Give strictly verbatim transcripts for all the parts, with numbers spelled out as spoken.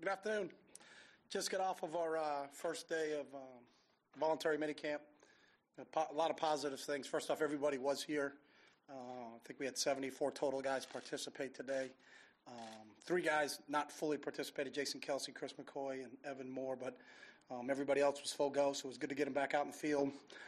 Good afternoon. Just got off of our uh, first day of um, voluntary minicamp. A, po- a lot of positive things. First off, everybody was here. Uh, I think we had seventy-four total guys participate today. Um, three guys not fully participated, Jason Kelsey, Chris McCoy, and Evan Moore, but um, everybody else was full go, so it was good to get them back out in the field.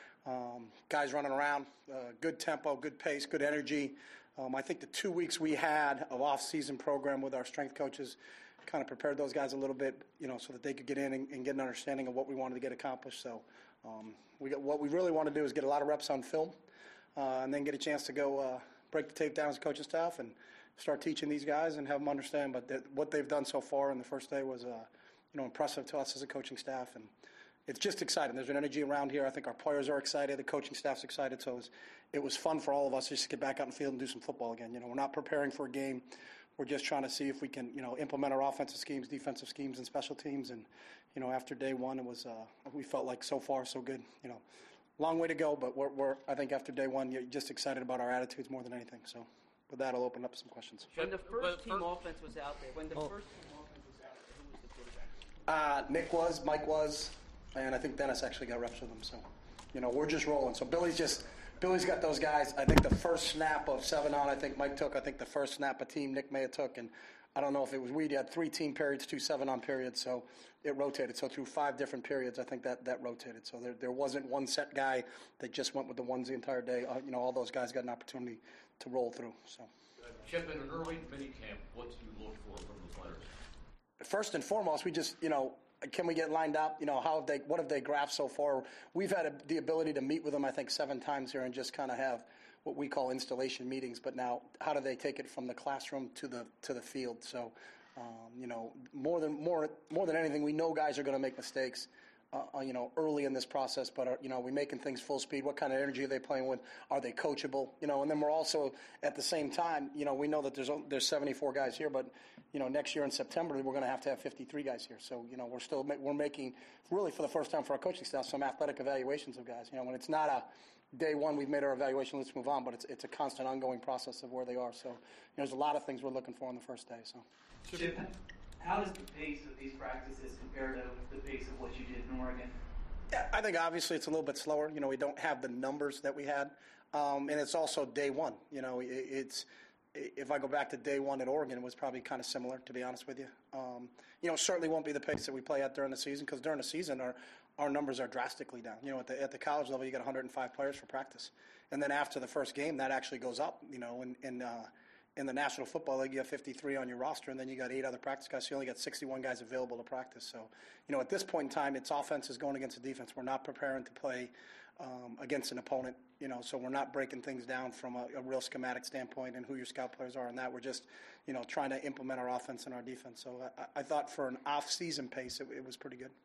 Um, guys running around, uh, good tempo, good pace, good energy. Um, I think the two weeks we had of off-season program with our strength coaches kind of prepared those guys a little bit, you know, so that they could get in and, and get an understanding of what we wanted to get accomplished. So um, we got, what we really want to do is get a lot of reps on film uh, and then get a chance to go uh, break the tape down as a coaching staff and start teaching these guys and have them understand. But th- what they've done so far in the first day was, uh, you know, impressive to us as a coaching staff. And it's just exciting. There's an energy around here. I think our players are excited. The coaching staff's excited. So it was, it was fun for all of us just to get back out in the field and do some football again. You know, we're not preparing for a game. We're just trying to see if we can, you know, implement our offensive schemes, defensive schemes, and special teams. And, you know, after day one, it was, uh, we felt like so far so good. You know, long way to go, but we're, we're I think after day one, you're just excited about our attitudes more than anything. So with that, I'll open up some questions. When the first team offense was out there, when the Oh. first team offense was out there, who was the quarterback? Uh, Nick was, Mike was, and I think Dennis actually got reps with them. So, you know, we're just rolling. So Billy's just, Billy's got those guys. I think the first snap of seven on, I think Mike took. I think the first snap a team Nick may have took, and I don't know if it was we had three team periods, two seven on periods, so it rotated. So through five different periods, I think that, that rotated. So there there wasn't one set guy that just went with the ones the entire day. Uh, you know, all those guys got an opportunity to roll through. So, Chip, in an early minicamp, what do you look for from the players? First and foremost, we just, you know, can we get lined up? You know, how have they, what have they graphed so far? We've had a, the ability to meet with them, I think, seven times here and just kind of have what we call installation meetings. But now, how do they take it from the classroom to the to the field? So, um, you know, more than more more than anything, we know guys are going to make mistakes. Uh, you know, early in this process, but are, you know, we making things full speed. What kind of energy are they playing with? Are they coachable? You know, and then we're also at the same time, you know, we know that there's there's seventy-four guys here, but you know, next year in September we're going to have to have fifty-three guys here. So you know, we're still we're making really for the first time for our coaching staff some athletic evaluations of guys. You know, when it's not a day one, we've made our evaluation, let's move on, but it's it's a constant ongoing process of where they are. So you know, there's a lot of things we're looking for on the first day. So. Chip, how does the pace of these practices compare to the pace of what you did in Oregon? Yeah, I think obviously it's a little bit slower. You know, we don't have the numbers that we had, um, and it's also day one. You know, it, it's if I go back to day one at Oregon, it was probably kind of similar, to be honest with you. Um, you know, certainly won't be the pace that we play at during the season because during the season our our numbers are drastically down. You know, at the at the college level, you got one hundred five players for practice, and then after the first game, that actually goes up. You know, and and uh, in the National Football League, you have fifty-three on your roster, and then you got eight other practice guys. So you only got sixty-one guys available to practice. So, you know, at this point in time, it's offense is going against the defense. We're not preparing to play um, against an opponent, you know, so we're not breaking things down from a, a real schematic standpoint and who your scout players are and that. We're just, you know, trying to implement our offense and our defense. So I, I thought for an off-season pace, it, it was pretty good.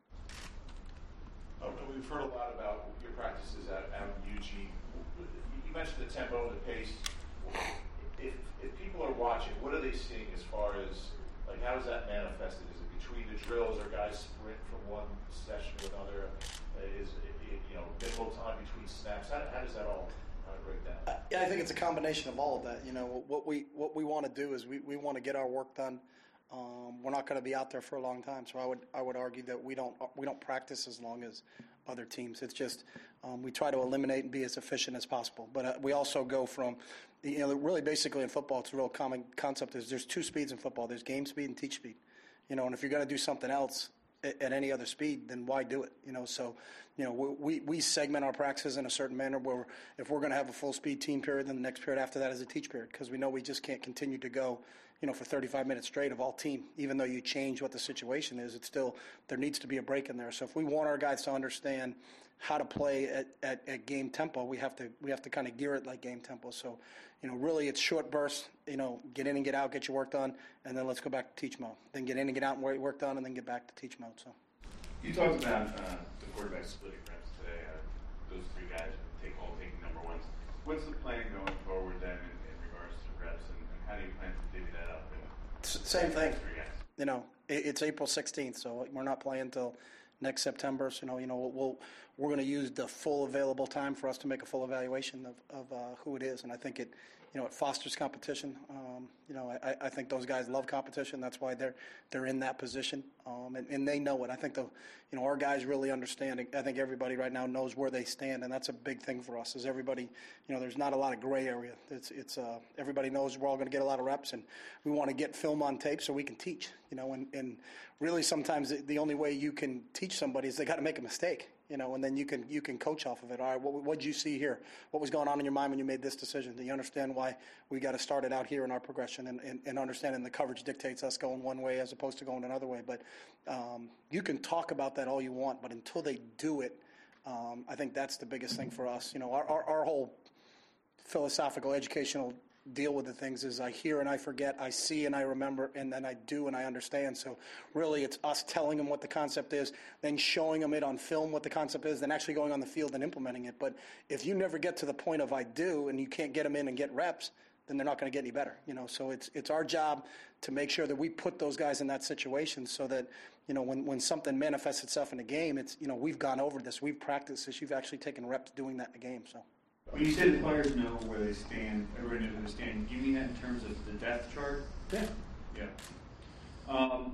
Oh, we've heard a lot about your practices out, out in Eugene. You mentioned the tempo and the pace. If, if people are watching, what are they seeing as far as, like, how is that manifested? Is it between the drills or guys sprint from one session to another? Is it, you know, minimal time between snaps? How, how does that all uh, break down? Uh, yeah, I think it's a combination of all of that. You know, what we what we want to do is we, we want to get our work done. Um, we're not going to be out there for a long time, so I would I would argue that we don't we don't practice as long as other teams. It's just um, we try to eliminate and be as efficient as possible. But uh, we also go from, you know, really basically in football, it's a real common concept is there's two speeds in football. There's game speed and teach speed. You know, and if you're going to do something else at, at any other speed, then why do it? You know, so, you know, we, we segment our practices in a certain manner where if we're going to have a full speed team period, then the next period after that is a teach period because we know we just can't continue to go, you know, for thirty-five minutes straight of all team. Even though you change what the situation is, it's still, there needs to be a break in there. So if we want our guys to understand how to play at, at, at game tempo, we have to we have to kind of gear it like game tempo. So, you know, really it's short bursts, you know, get in and get out, get your work done, and then let's go back to teach mode. Then get in and get out and get your work done, and then get back to teach mode. So you talked about uh, the quarterback splitting reps today. Uh, those three guys take all taking number ones. What's the plan going forward then in, in regards to reps, and, and how do you plan to divvy that up? And same thing. You know, it, it's April sixteenth, so we're not playing until next September. So, you know, you know, we'll, we're going to use the full available time for us to make a full evaluation of, of uh, who it is. And I think it, you know, it fosters competition. Um, you know, I, I think those guys love competition. That's why they're they're in that position, um, and, and they know it. I think the, you know, our guys really understand. I think everybody right now knows where they stand, and that's a big thing for us. Is everybody, you know, there's not a lot of gray area. It's it's uh, everybody knows we're all going to get a lot of reps, and we want to get film on tape so we can teach. You know, and, and really sometimes the, the only way you can teach somebody is they got to make a mistake. You know, and then you can you can coach off of it. All right, what what did you see here? What was going on in your mind when you made this decision? Do you understand why we got to start it out here in our progression, and, and, and understanding the coverage dictates us going one way as opposed to going another way? But um, you can talk about that all you want, but until they do it, um, I think that's the biggest thing for us. You know, our our, our whole philosophical educational deal with the things is I hear and I forget, I see and I remember, and then I do and I understand. So really it's us telling them what the concept is, then showing them it on film what the concept is, then actually going on the field and implementing it. But if you never get to the point of I do and you can't get them in and get reps, then they're not going to get any better. You know, so it's it's our job to make sure that we put those guys in that situation so that, you know, when, when something manifests itself in a game, it's, you know, we've gone over this, we've practiced this, you've actually taken reps doing that in a game. So. When you say the players know where they stand, everybody knows where they stand, do you mean that in terms of the depth chart? Yeah. Yeah. Um,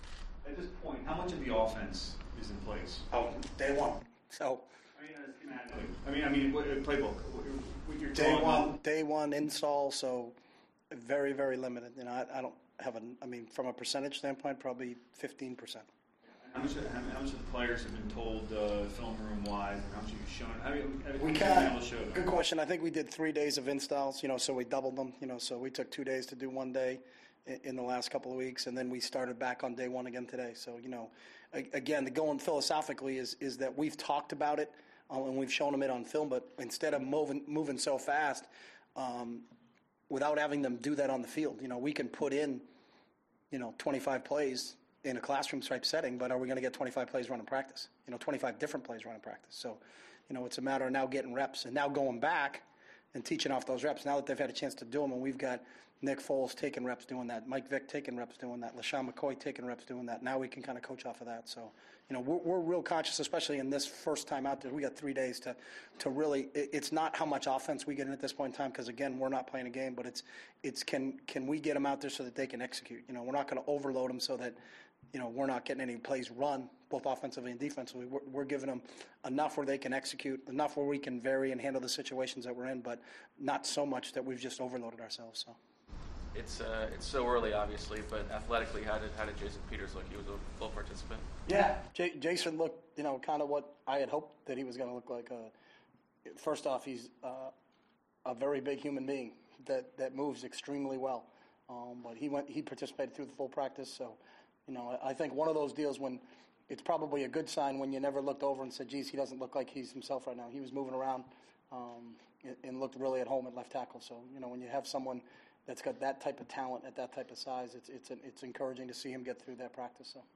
at this point, how much of the offense is in place? Oh, day one. So. I mean, uh, schematically. I mean, I mean, what, uh, playbook. What, what you're Day drawing one, up. day one install, so very, very limited. You know, I, I don't have a, I mean, from a percentage standpoint, probably fifteen percent. How much, how, how much of the players have been told uh, film room wise, and how much have you shown? I mean, have We you can. been able to show them? Good question. I think we did three days of installs, you know, so we doubled them, you know, so we took two days to do one day in, in the last couple of weeks, and then we started back on day one again today. So, you know, a, again, the going philosophically is, is that we've talked about it, um, and we've shown them it on film, but instead of moving, moving so fast, um, without having them do that on the field, you know, we can put in, you know, twenty-five plays in a classroom type setting, but are we going to get twenty-five plays running practice? You know, twenty-five different plays running practice. So, you know, it's a matter of now getting reps and now going back and teaching off those reps now that they've had a chance to do them. And we've got Nick Foles taking reps doing that, Mike Vick taking reps doing that, LaShawn McCoy taking reps doing that. Now we can kind of coach off of that. So, you know, we're, we're real conscious, especially in this first time out there. We got three days to, to really, it, it's not how much offense we get in at this point in time, because again, we're not playing a game, but it's, it's can, can we get them out there so that they can execute? You know, we're not going to overload them so that, you know, we're not getting any plays run, both offensively and defensively. We're, we're giving them enough where they can execute, enough where we can vary and handle the situations that we're in, but not so much that we've just overloaded ourselves. So, it's uh, it's so early, obviously, but athletically, how did how did Jason Peters look? He was a full participant. yeah, J- Jason looked, you know, kind of what I had hoped that he was going to look like. Uh, first off, he's uh, a very big human being that, that moves extremely well. Um, but he went, he participated through the full practice, so. You know, I think one of those deals when it's probably a good sign when you never looked over and said, geez, he doesn't look like he's himself right now. He was moving around um, and, and looked really at home at left tackle. So, you know, when you have someone that's got that type of talent at that type of size, it's it's an, it's encouraging to see him get through that practice. So.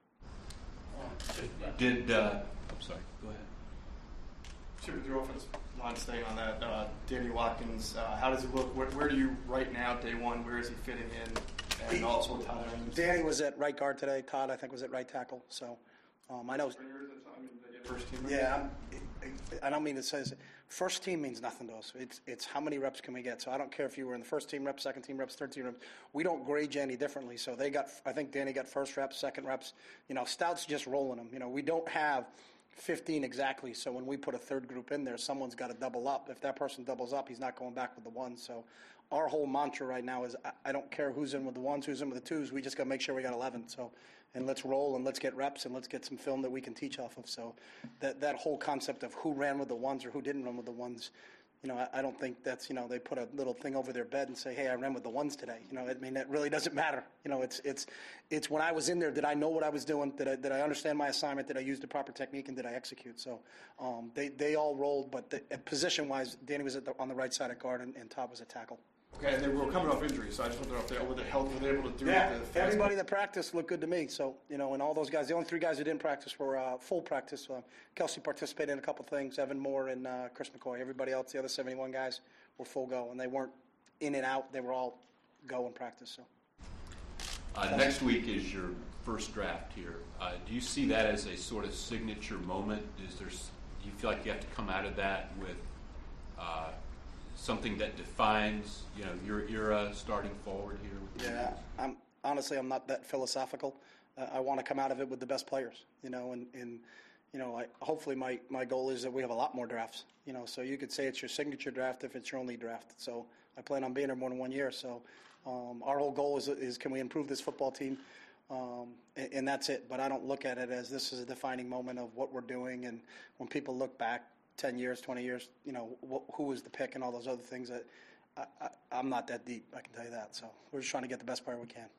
Did, uh, I'm sorry, go ahead. Sure, with your offensive line staying on that, uh, Danny Watkins, uh, how does he look? Where, where do you right now, day one, where is he fitting in? And also with Todd Adams. Danny was at right guard today. Todd, I think, was at right tackle. So um, I know. First team. Yeah, I'm, I don't mean to say this. First team means nothing to us. It's it's how many reps can we get. So I don't care if you were in the first team reps, second team reps, third team reps. We don't grade you any differently. So they got. I think Danny got first reps, second reps. You know, Stout's just rolling them. You know, we don't have fifteen exactly. So when we put a third group in there, someone's got to double up. If that person doubles up, he's not going back with the one. So our whole mantra right now is I, I don't care who's in with the ones, who's in with the twos. We just got to make sure we got eleven. So, and let's roll and let's get reps and let's get some film that we can teach off of. So that that whole concept of who ran with the ones or who didn't run with the ones, you know, I, I don't think that's, you know, they put a little thing over their bed and say, hey, I ran with the ones today. You know, I mean, that really doesn't matter. You know, it's it's it's when I was in there, did I know what I was doing? Did I, did I understand my assignment? Did I use the proper technique? And did I execute? So um, they, they all rolled, but the, position-wise, Danny was at the, on the right side of guard and, and Todd was at tackle. Okay, and they were coming off injury, so I just wonder if they were the health, were they able to do Yeah, it? the fast- everybody that practiced looked good to me. So, you know, and all those guys, the only three guys who didn't practice were uh, full practice. Uh, Kelsey participated in a couple things, Evan Moore and uh, Chris McCoy. Everybody else, the other seventy-one guys, were full go, and they weren't in and out. They were all go in practice. So, Uh, next week is your first draft here. Uh, do you see that as a sort of signature moment? Is there? Do you feel like you have to come out of that with uh, something that defines, you know, your era starting forward here? With the Yeah, Eagles? I'm honestly I'm not that philosophical. Uh, I want to come out of it with the best players, you know, and, and you know, I, hopefully my, my goal is that we have a lot more drafts, you know, so you could say it's your signature draft if it's your only draft. So I plan on being here more than one year. So um, our whole goal is, is can we improve this football team, um, and, and that's it. But I don't look at it as this is a defining moment of what we're doing. And when people look back ten years, twenty years, you know, wh- who was the pick and all those other things, that I, I, I'm not that deep, I can tell you that. So we're just trying to get the best player we can.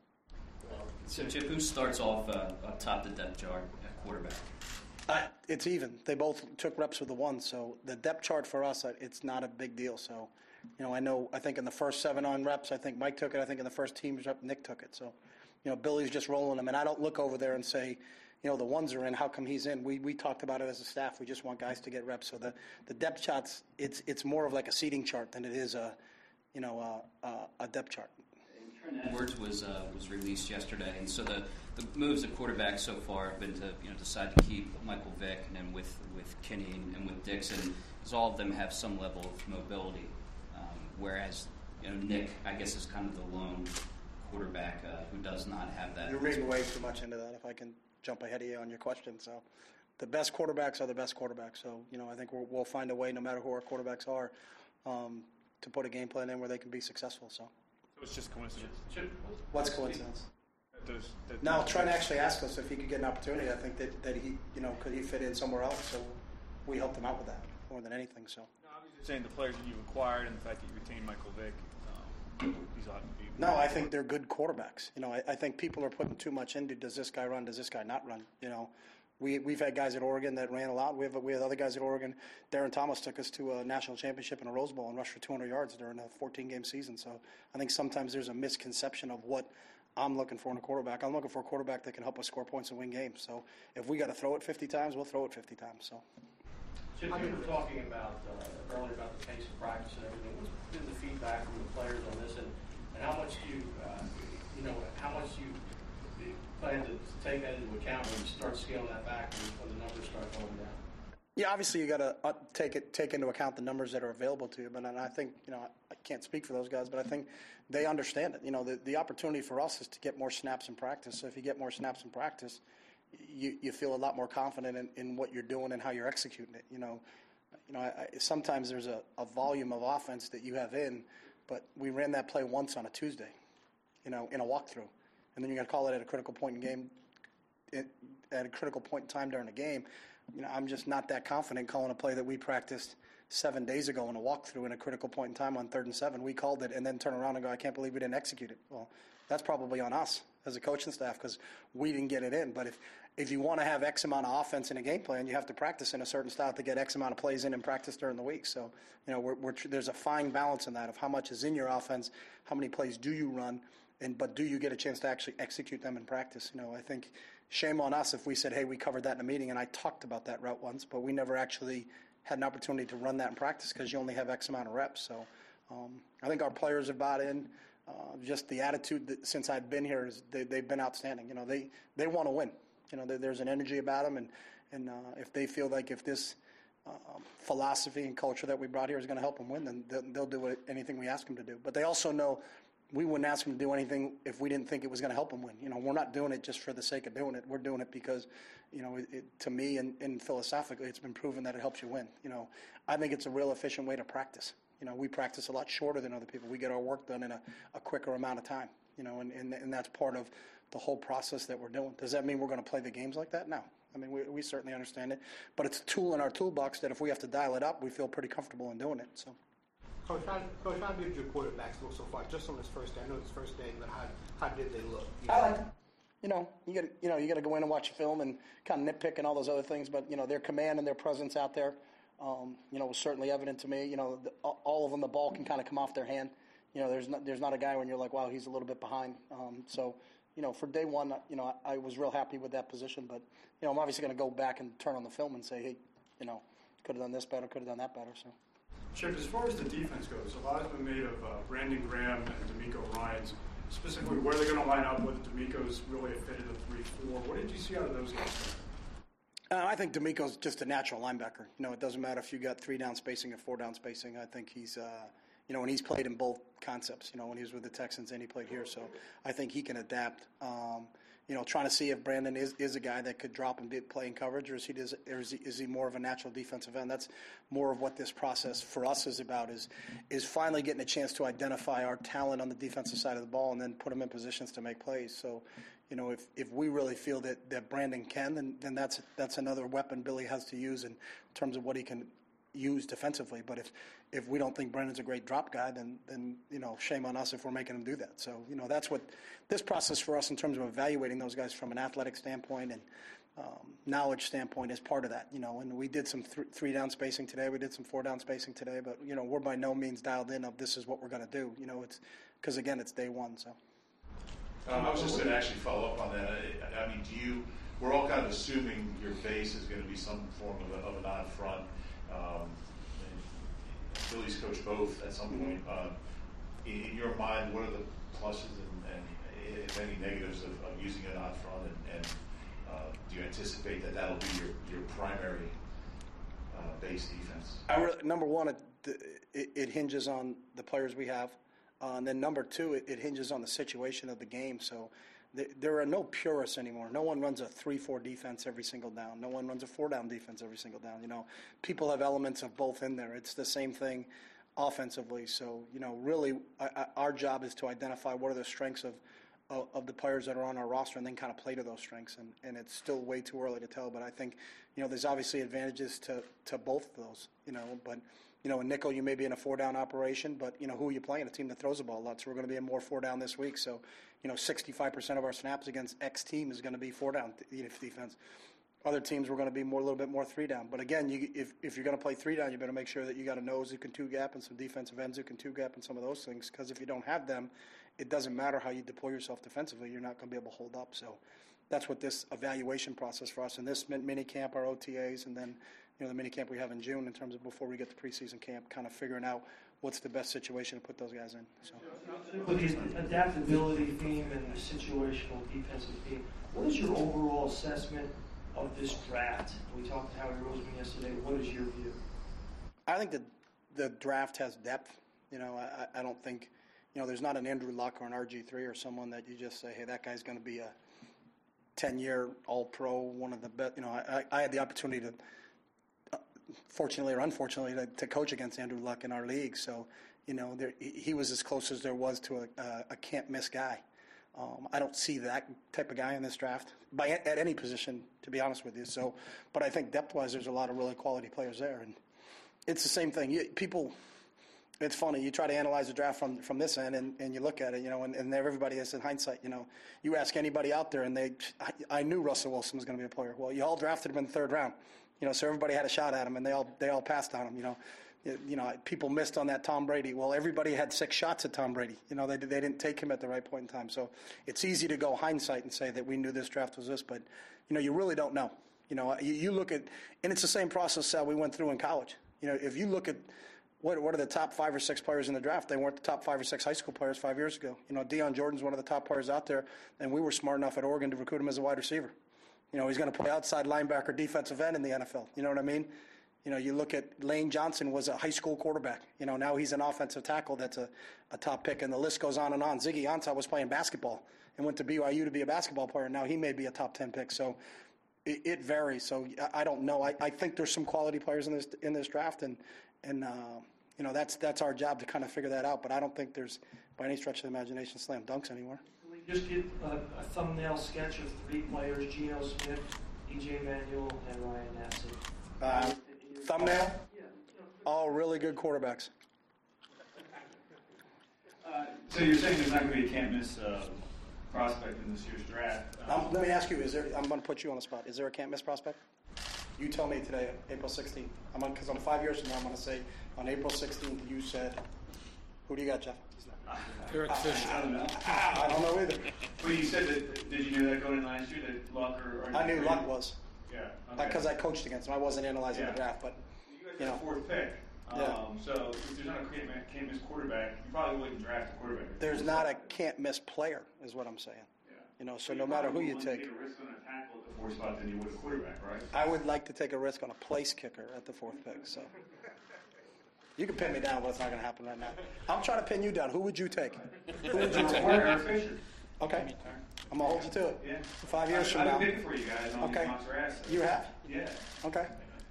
So, Chip, who starts off uh, up top the depth chart at quarterback? Uh, it's even. They both took reps with the one, so the depth chart for us, uh, it's not a big deal. So, you know, I know, I think in the first seven on reps, I think Mike took it. I think in the first team rep, Nick took it. So, you know, Billy's just rolling them. And I don't look over there and say, you know, the ones are in, how come he's in? We we talked about it as a staff. We just want guys to get reps. So the, the depth charts, it's it's more of like a seating chart than it is a, you know, a, a, a depth chart. Edwards was uh, was released yesterday, and so the, the moves at quarterback so far have been to you know decide to keep Michael Vick, and then with with Kinney and, and with Dixon, because all of them have some level of mobility. Um, whereas you know Nick, I guess, is kind of the lone quarterback uh, who does not have that. You're reading way too much into that. If I can jump ahead of you on your question, so the best quarterbacks are the best quarterbacks. So you know I think we'll, we'll find a way, no matter who our quarterbacks are, um, to put a game plan in where they can be successful. So. So it's just coincidence. What's coincidence? Those, that Now, Trent actually asked us if he could get an opportunity. I think that, that he, you know, could he fit in somewhere else? So we helped him out with that more than anything. So. No, I was just saying the players that you acquired and the fact that you retained Michael Vick, um, these ought to be. No, I think they're good quarterbacks. You know, I, I think people are putting too much into does this guy run, does this guy not run? You know, we we've had guys at Oregon that ran a lot. We have we have other guys at Oregon. Darren Thomas took us to a national championship in a Rose Bowl and rushed for two hundred yards during a fourteen game season. So I think sometimes there's a misconception of what I'm looking for in a quarterback. I'm looking for a quarterback that can help us score points and win games. So if we got to throw it fifty times, we'll throw it fifty times. So. Chip, you were talking about uh, earlier about the pace of practice and everything. What's been the feedback from the players on this, and, and how much do you, uh, you know, how much do you plan to take that into account when you start scaling that back when, when the numbers start going down? Yeah, obviously you got to uh, take it take into account the numbers that are available to you. But and I think you know I, I can't speak for those guys, but I think they understand it. You know, the the opportunity for us is to get more snaps in practice. So if you get more snaps in practice, you you feel a lot more confident in, in what you're doing and how you're executing it. You know, you know I, I, sometimes there's a, a volume of offense that you have in, but we ran that play once on a Tuesday, you know, in a walkthrough, and then you got to call it at a critical point in game, it, at a critical point in time during the game. You know, I'm just not that confident calling a play that we practiced seven days ago in a walkthrough in a critical point in time on third and seven. We called it and then turn around and go, I can't believe we didn't execute it. Well, that's probably on us as a coaching staff because we didn't get it in. But if, if you want to have X amount of offense in a game plan, you have to practice in a certain style to get X amount of plays in and practice during the week. So, you know, we're, we're, there's a fine balance in that of how much is in your offense, how many plays do you run, and but do you get a chance to actually execute them in practice? You know, I think shame on us if we said, hey, we covered that in a meeting, and I talked about that route once, but we never actually had an opportunity to run that in practice because you only have X amount of reps. So um, I think our players have bought in. Uh, just the attitude that since I've been here, is they, they've been outstanding. You know, they, they want to win. You know, there's an energy about them, and, and uh, if they feel like if this uh, philosophy and culture that we brought here is going to help them win, then they'll, they'll do what, anything we ask them to do. But they also know we wouldn't ask them to do anything if we didn't think it was going to help them win. You know, we're not doing it just for the sake of doing it. We're doing it because, you know, it, it, to me and, and philosophically, it's been proven that it helps you win. You know, I think it's a real efficient way to practice. You know, we practice a lot shorter than other people. We get our work done in a, a quicker amount of time, you know, and, and, and that's part of the whole process that we're doing. Does that mean we're going to play the games like that? No. I mean, we, we certainly understand it. But it's a tool in our toolbox that if we have to dial it up, we feel pretty comfortable in doing it. So. Coach, how, Coach, how did your quarterbacks look so far? Just on this first day, I know it's first day, but how how did they look? You know? I like them. You know, you got you know you got to go in and watch a film and kind of nitpick and all those other things. But you know, their command and their presence out there, um, you know, was certainly evident to me. You know, the, all of them, the ball can kind of come off their hand. You know, there's not there's not a guy when you're like, wow, he's a little bit behind. Um, so, you know, for day one, you know, I, I was real happy with that position. But you know, I'm obviously going to go back and turn on the film and say, hey, you know, could have done this better, could have done that better. So. Chip, as far as the defense goes, a lot has been made of uh, Brandon Graham and D'Amico Ryans. Specifically, where they're going to line up, whether D'Amico's really a fit of the three four. What did you see out of those guys? Uh, I think D'Amico's just a natural linebacker. You know, it doesn't matter if you got three down spacing or four down spacing. I think he's uh, You know, and he's played in both concepts, you know, when he was with the Texans and he played here. So I think he can adapt. Um, you know, trying to see if Brandon is, is a guy that could drop and be playing coverage, or is he, does, or is he is he more of a natural defensive end? That's more of what this process for us is about, is is finally getting a chance to identify our talent on the defensive side of the ball and then put them in positions to make plays. So, you know, if, if we really feel that, that Brandon can, then, then that's that's another weapon Billy has to use in terms of what he can use defensively. But if, if we don't think Brandon's a great drop guy, then, then, you know, shame on us if we're making him do that. So, you know, that's what this process for us in terms of evaluating those guys from an athletic standpoint and um, knowledge standpoint is part of that, you know. And we did some th- three-down spacing today. We did some four-down spacing today. But, you know, we're by no means dialed in of this is what we're going to do. You know, it's because, again, it's day one, so. Um, I was just going to actually follow up on that. I, I mean, do you, we're all kind of assuming your base is going to be some form of, a, of an odd front. Um, Billy's coached both at some point. Um, in, in your mind, what are the pluses and, and if any negatives of, of using an odd front? And, and uh, do you anticipate that that'll be your, your primary uh, base defense? I really, number one, it, it, it hinges on the players we have. Uh, and then number two, it, it hinges on the situation of the game. So th- there are no purists anymore. No one runs a three four defense every single down. No one runs a four-down defense every single down. You know, people have elements of both in there. It's the same thing offensively. So, you know, really I, I, our job is to identify what are the strengths of, of, of the players that are on our roster and then kind of play to those strengths. And, and it's still way too early to tell. But I think, you know, there's obviously advantages to, to both of those, you know, but – you know, in nickel, you may be in a four-down operation, but, you know, who are you playing? A team that throws the ball a lot. So we're going to be in more four-down this week. So, you know, sixty-five percent of our snaps against X team is going to be four-down defense. Other teams, we're going to be more a little bit more three-down. But, again, you, if, if you're going to play three-down, you better make sure that you got a nose who can two-gap and some defensive ends who can two-gap and some of those things. Because if you don't have them, it doesn't matter how you deploy yourself defensively. You're not going to be able to hold up. So that's what this evaluation process for us. And this mini camp, our O T As, and then – you know, the mini camp we have in June in terms of before we get to preseason camp, kind of figuring out what's the best situation to put those guys in. So, with the adaptability theme and the situational defensive theme, what is your overall assessment of this draft? We talked to Howie Roseman yesterday. What is your view? I think that the draft has depth. You know, I, I don't think, you know, there's not an Andrew Luck or an R G three or someone that you just say, hey, that guy's going to be a ten-year All-Pro, one of the best. You know, I, I had the opportunity to, fortunately or unfortunately, to, to coach against Andrew Luck in our league. So, you know, there, he was as close as there was to a, a, a can't-miss guy. Um, I don't see that type of guy in this draft by at any position, to be honest with you. So, but I think depth-wise, there's a lot of really quality players there, and it's the same thing. You, people, it's funny. You try to analyze the draft from from this end, and, and you look at it, you know, and, and everybody has in hindsight. You know, you ask anybody out there, and they, I, I knew Russell Wilson was going to be a player. Well, you all drafted him in the third round. You know, so everybody had a shot at him, and they all they all passed on him. You know, you, you know, people missed on that Tom Brady. Well, everybody had six shots at Tom Brady. You know, they they didn't take him at the right point in time. So it's easy to go hindsight and say that we knew this draft was this, but you know, you really don't know. You know, you, you look at, and it's the same process that we went through in college. You know, if you look at what what are the top five or six players in the draft, they weren't the top five or six high school players five years ago. You know, Deion Jordan's one of the top players out there, and we were smart enough at Oregon to recruit him as a wide receiver. You know, he's going to play outside linebacker, defensive end in the N F L. You know what I mean? You know, you look at Lane Johnson was a high school quarterback. You know, now he's an offensive tackle that's a, a top pick, and the list goes on and on. Ziggy Ansah was playing basketball and went to B Y U to be a basketball player. Now he may be a top ten pick. So it, it varies. So I don't know. I, I think there's some quality players in this in this draft, and and uh, you know that's that's our job to kind of figure that out. But I don't think there's by any stretch of the imagination slam dunks anywhere. Just get a, a thumbnail sketch of three players: Geno Smith, E J Manuel, and Ryan Nassib. Uh, thumbnail? Yeah. All really good quarterbacks. Uh, so you're saying there's not going to be a can't-miss uh, prospect in this year's draft? Uh, Um, let me ask you: Is there? I'm going to put you on the spot. Is there a can't-miss prospect? You tell me today, April sixteenth. I'm on because I'm five years from now. I'm going to say on April sixteenth. You said, "Who do you got, Jeff?" Eric Fisher. I don't know. I don't know either. Well, you said that. Did you know that going in last year that Luck or? or I knew Luck was. Yeah. Okay. Because I coached against him. I wasn't analyzing yeah. the draft, but you guys you got know, the fourth pick. Um, yeah. So if there's not a can't, can't miss quarterback, you probably wouldn't draft a quarterback. There's not a can't miss player, is what I'm saying. Yeah. You know, so no matter who you take. Take a risk on a tackle at the fourth spot than you would a quarterback, right? I would like to take a risk on a place kicker at the fourth pick. So. You can pin me down, but it's not going to happen right now. I'm trying to pin you down. Who would you take? Who would you Or take? Eric Fisher. Okay. I'm going to hold you to it. Yeah. Five years from I've now. been big for you guys on Okay. these monster assets. You have? Yeah. Okay.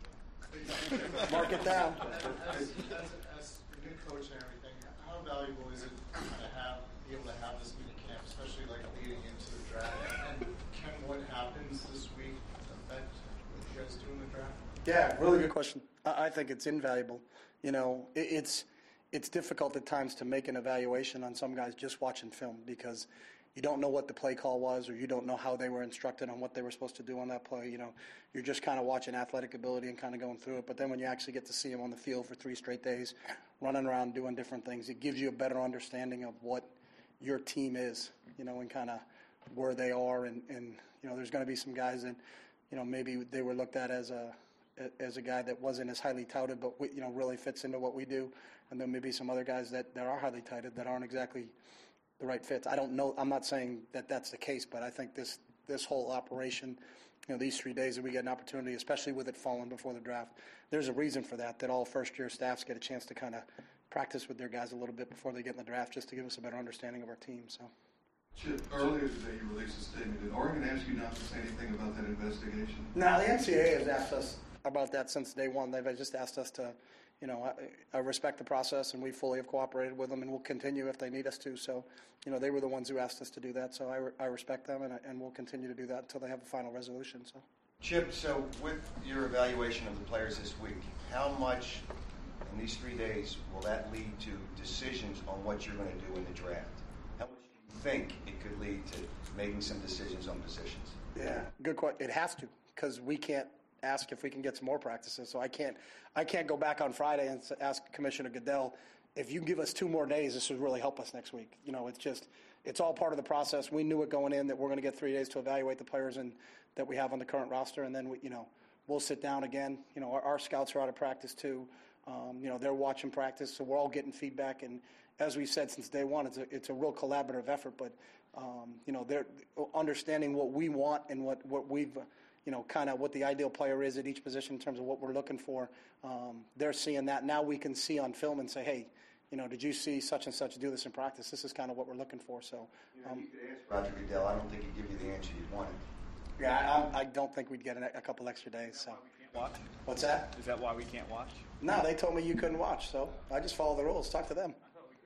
Mark it down. As, as, as a new coach and everything, how valuable is it to kind of have, be able to have this mini camp, especially like leading into the draft? And can what happens this week affect what you guys do in the draft? Yeah, really good question. I, I think it's invaluable. You know, it, it's it's difficult at times to make an evaluation on some guys just watching film because you don't know what the play call was or you don't know how they were instructed on what they were supposed to do on that play. You know, you're just kind of watching athletic ability and kind of going through it. But then when you actually get to see them on the field for three straight days, running around doing different things, it gives you a better understanding of what your team is, you know, and kind of where they are. And, and you know, there's going to be some guys that, you know, maybe they were looked at as a as a guy that wasn't as highly touted, but we, you know, really fits into what we do. And then maybe some other guys that, that are highly touted that aren't exactly the right fits. I don't know. I'm not saying that that's the case, but I think this this whole operation, you know, these three days that we get an opportunity, especially with it falling before the draft, there's a reason for that, that all first-year staffs get a chance to kind of practice with their guys a little bit before they get in the draft just to give us a better understanding of our team. So. Chip, earlier today you released a statement. Did Oregon ask you not to say anything about that investigation? No, the N C double A has asked us about that since day one. They've just asked us to, you know, I, I respect the process, and we fully have cooperated with them, and we'll continue if they need us to. So, you know, they were the ones who asked us to do that, so I, re- I respect them, and, I, and we'll continue to do that until they have a final resolution. So, Chip, so with your evaluation of the players this week, how much in these three days will that lead to decisions on what you're going to do in the draft? How much do you think it could lead to making some decisions on positions? yeah, good question. It has to, because we can't ask if we can get some more practices. So I can't, I can't go back on Friday and ask Commissioner Goodell, if you give us two more days, this would really help us next week. You know, it's just, it's all part of the process. We knew it going in that we're going to get three days to evaluate the players and that we have on the current roster, and then we, you know, we'll sit down again. You know, our, our scouts are out of practice too. Um, you know, they're watching practice, so we're all getting feedback. And as we said since day one, it's a it's a real collaborative effort. But um, you know, they're understanding what we want and what what we've. You know, kind of what the ideal player is at each position in terms of what we're looking for. Um, they're seeing that. Now we can see on film and say, hey, you know, did you see such and such do this in practice? This is kind of what we're looking for. So, um, you could ask Roger Goodell. I don't think he'd give you the answer you wanted. Yeah, I, I don't think we'd get a, a couple extra days. So, watch? What's that? Is that why we can't watch? No, they told me you couldn't watch, so I just follow the rules. Talk to them.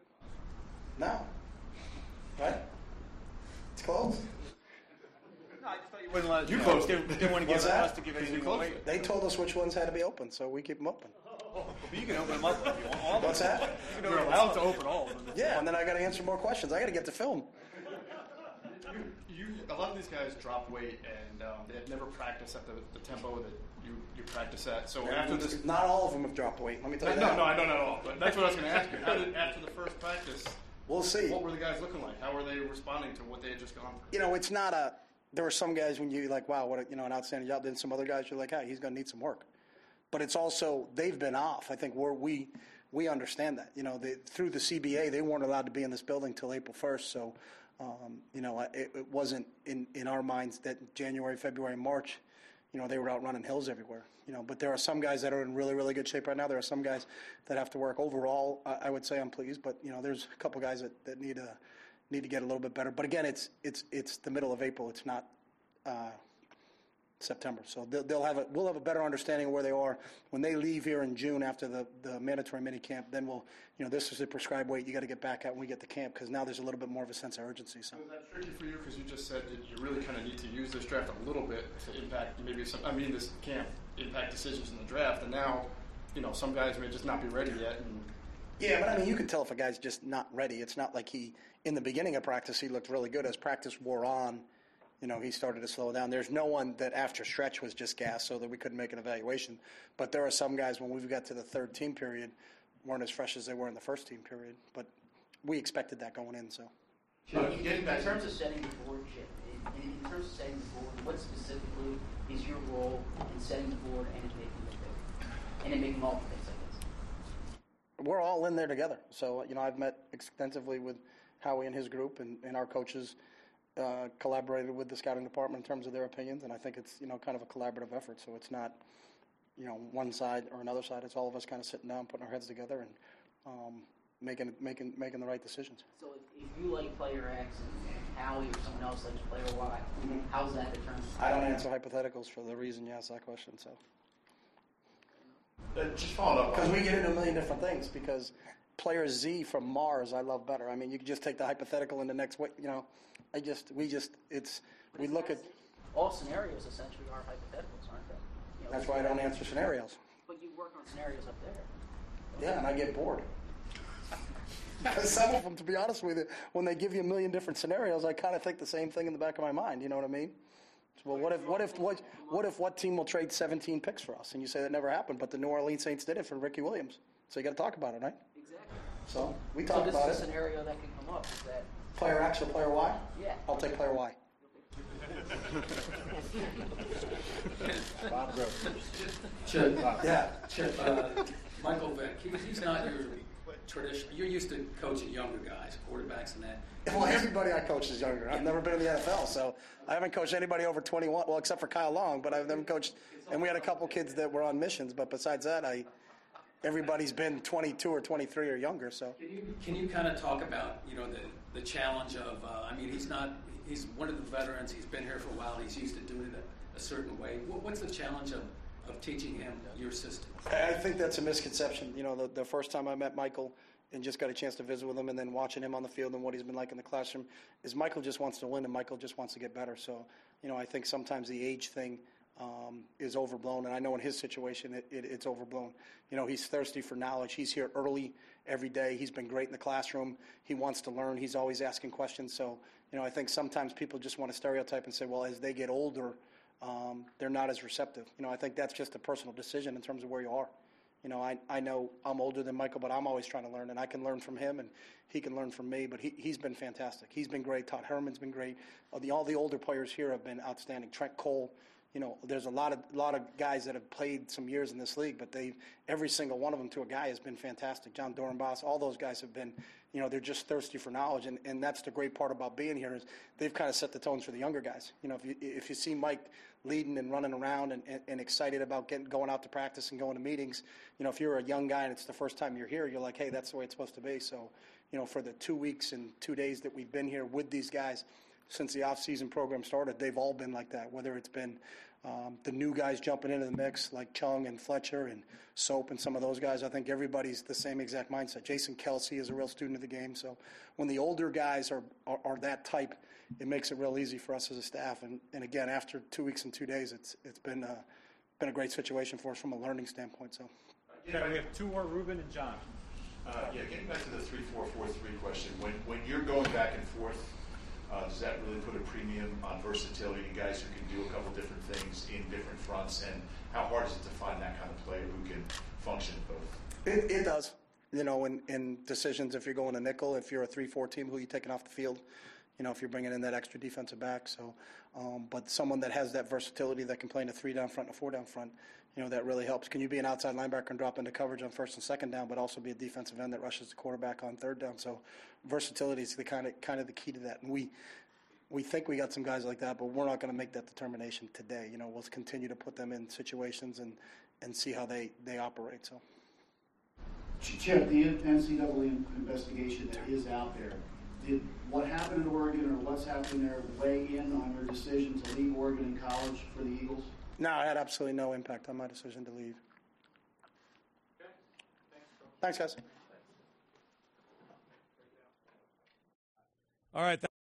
No, right? It's closed. No, I just thought you wouldn't let You know, closed didn't, it. didn't want to give What's that? us to give anything away. They told us which ones had to be open, so we keep them open. But you can open them up if you want. All of What's them. that? You know, you're allowed to open all of them. Yeah, and then I got to answer more questions. I got to get to film. You, you, a lot of these guys drop weight, and um, they had never practiced at the, the tempo that you, you practice at. So after this, not all of them have dropped weight. Let me tell you no, that. no, I don't at all. But that's what I was going to ask you. How did, after the first practice, we'll see. What were the guys looking like? How were they responding to what they had just gone through? You know, it's not a. There were some guys when you like, wow, what a, you know, an outstanding job. Then some other guys you're like, hey, he's going to need some work. But it's also they've been off. I think we're, we we understand that. You know, they, through the C B A, they weren't allowed to be in this building till April first. So, um, you know, it, it wasn't in, in our minds that January, February, March, you know, they were out running hills everywhere. You know, but there are some guys that are in really, really good shape right now. There are some guys that have to work. Overall, I, I would say I'm pleased. But you know, there's a couple guys that, that need a need to get a little bit better. But again, it's it's it's the middle of April. It's not uh, September. So they'll, they'll have a we'll have a better understanding of where they are when they leave here in June after the, the mandatory mini camp. Then we'll you know this is the prescribed weight you got to get back at when we get to camp because now there's a little bit more of a sense of urgency. So. Was that tricky for you because you just said that you really kind of need to use this draft a little bit to impact maybe some. I mean, this camp impact decisions in the draft, and now you know some guys may just not be ready yet. And yeah, but I mean, you can tell if a guy's just not ready. It's not like he, in the beginning of practice, he looked really good. As practice wore on, you know, he started to slow down. There's no one that after stretch was just gas so that we couldn't make an evaluation. But there are some guys when we got to the third team period weren't as fresh as they were in the first team period. But we expected that going in, so. So in, in terms of setting the board, Chip, in, in terms of setting the board, what specifically is your role in setting the board and in making the pick? And in making all the picks, I guess. We're all in there together. So, you know, I've met extensively with Howie and his group, and, and our coaches uh, collaborated with the scouting department in terms of their opinions, and I think it's, you know, kind of a collaborative effort. So it's not, you know, one side or another side. It's all of us kind of sitting down, putting our heads together, and um, making making making the right decisions. So if, if you like player X and, and Howie or someone else likes player Y, Mhm. how's that determined? I don't answer hypotheticals for the reason you asked that question. So Uh, just following up. because we get into a million different things. Because player Z from Mars, I love better. I mean, you can just take the hypothetical in the next way. You know, I just we just it's But we it's look not- at. all scenarios essentially are hypotheticals, aren't they? You know, That's why I don't answer scenarios. But you work on scenarios up there. Yeah, and I get bored. Because some of them, to be honest with you, when they give you a million different scenarios, I kind of think the same thing in the back of my mind. You know what I mean? So, well, what if, what if, what, what if, what team will trade seventeen picks for us? And you say that never happened, but the New Orleans Saints did it for Ricky Williams. So you got to talk about it, right? Exactly. So we So talk this about is a it. scenario that can come up. Is that Player X or player Y? Yeah. I'll take player Y. Bob Gross. Chip, Yeah. Chip, uh, Michael Vick, he, he's not your traditional, you're used to coaching younger guys, quarterbacks and that. Well, everybody I coach is younger. I've never been in the N F L, so I haven't coached anybody over twenty-one. Well, except for Kyle Long, but I've never coached. And we had a couple kids that were on missions, but besides that, I everybody's been twenty-two or twenty-three or younger. So Can you, can you kind of talk about, you know, the, the challenge of, uh, I mean, he's not, he's one of the veterans, he's been here for a while, he's used to doing it a, a certain way. What, what's the challenge of, of teaching him your system? I think that's a misconception. You know, the, the first time I met Michael and just got a chance to visit with him, and then watching him on the field and what he's been like in the classroom, is Michael just wants to win, and Michael just wants to get better. So, you know, I think sometimes the age thing um, is overblown, and I know in his situation it, it, it's overblown. You know, he's thirsty for knowledge. He's here early every day. He's been great in the classroom. He wants to learn. He's always asking questions. So, you know, I think sometimes people just want to stereotype and say, well, as they get older, um, they're not as receptive. You know, I think that's just a personal decision in terms of where you are. You know, I, I know I'm older than Michael, but I'm always trying to learn, and I can learn from him, and he can learn from me. But he, he's been fantastic. He's been great. Todd Herman's been great. All the, all the older players here have been outstanding. Trent Cole, you know, there's a lot of lot of guys that have played some years in this league, but they every single one of them to a guy has been fantastic. John Dorenbos, all those guys have been, you know, they're just thirsty for knowledge, and, and that's the great part about being here is they've kind of set the tones for the younger guys. You know, if you if you see Mike leading and running around and, and, and excited about getting going out to practice and going to meetings, you know, if you're a young guy and it's the first time you're here, you're like, hey, that's the way it's supposed to be. So, you know, for the two weeks and two days that we've been here with these guys since the off-season program started, they've all been like that, whether it's been um, the new guys jumping into the mix like Chung and Fletcher and Soap and some of those guys. I think everybody's the same exact mindset. Jason Kelsey is a real student of the game. So when the older guys are, are, are that type, it makes it real easy for us as a staff. And, and again, after two weeks and two days, it's it's been uh, been a great situation for us from a learning standpoint. So. Okay, we have two more, Ruben and John. Uh, yeah, getting back to the three four four three question, when when you're going back and forth, uh, does that really put a premium on versatility and guys who can do a couple different things in different fronts? And how hard is it to find that kind of player who can function both? It, it does. You know, in, in decisions, if you're going to nickel, if you're a three four team, who you taking off the field, you know, if you're bringing in that extra defensive back. So, um, but someone that has that versatility that can play in a three down front and a four down front, you know, that really helps. Can you be an outside linebacker and drop into coverage on first and second down, but also be a defensive end that rushes the quarterback on third down? So, versatility is the kind of kind of the key to that. And we we think we got some guys like that, but we're not going to make that determination today. You know, we'll continue to put them in situations and and see how they they operate. So. Chip, the N C double A investigation that is out there, did what happened in Oregon or what's happening there weigh in on your decision to leave Oregon in college for the Eagles? No, it had absolutely no impact on my decision to leave. Okay. Thanks, guys. All right.